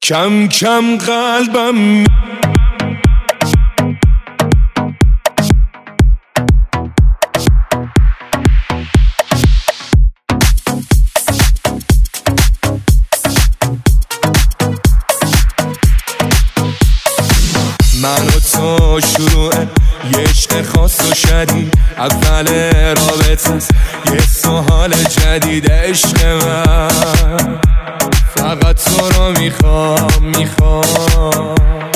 کم کم قلبم من و تو شروع یه عشق خاص و شدید، اول رابطه است یه سوال جدید. عشق من فقط تو رو میخوام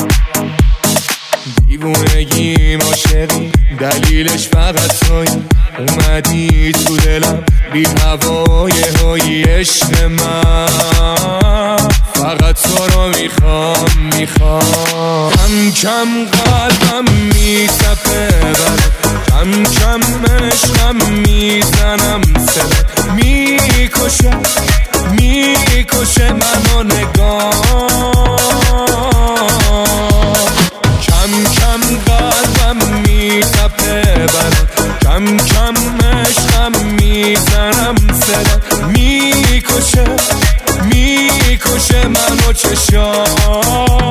دیوونگیم عاشقی دلیلش فقط تویی، اومدی تو دلم بی هوای هایی. عشق من فقط تو رو میخوام کم کم قلبم میتپه برات، کم کم عشقم میزنم سرت، میکشه منو نگاه. کم کم قلبم میتپه برات، کم کم عشقم میزنم سرت، میکشه منو چشام.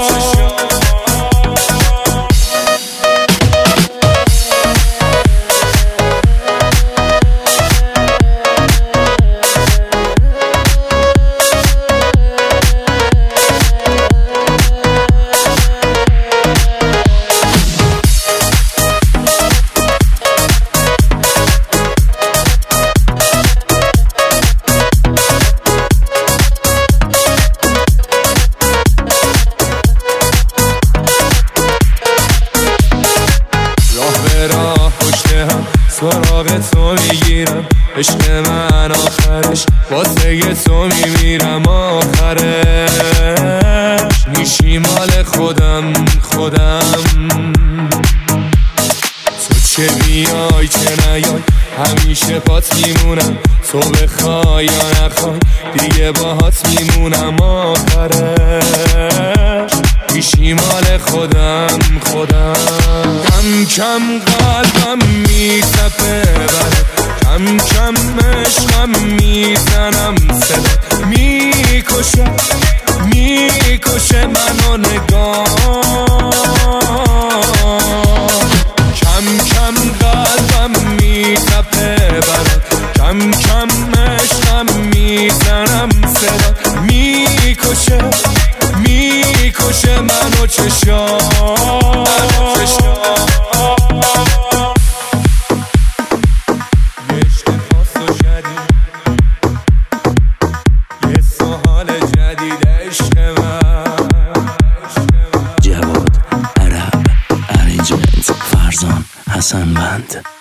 سراغ تو میگیرم، عشق من آخرش واسه تو میمیرم. آخرش میشی مال خودم تو چه بیای چه نیای همیشه پات میمونم، تو بخوای یا نخوای دیگه باهات میمونم. آخرش میشی مال خودم کم کم قلبم میتپه برات، کم کم عشقم میزنم سرت، میکشه منو نگاه. کم کم قلبم میتپه برات، کم کم عشقم میزنم سرت، میکشه منو چشام. جواد عرب ارنجمنت فرزان حسن بند.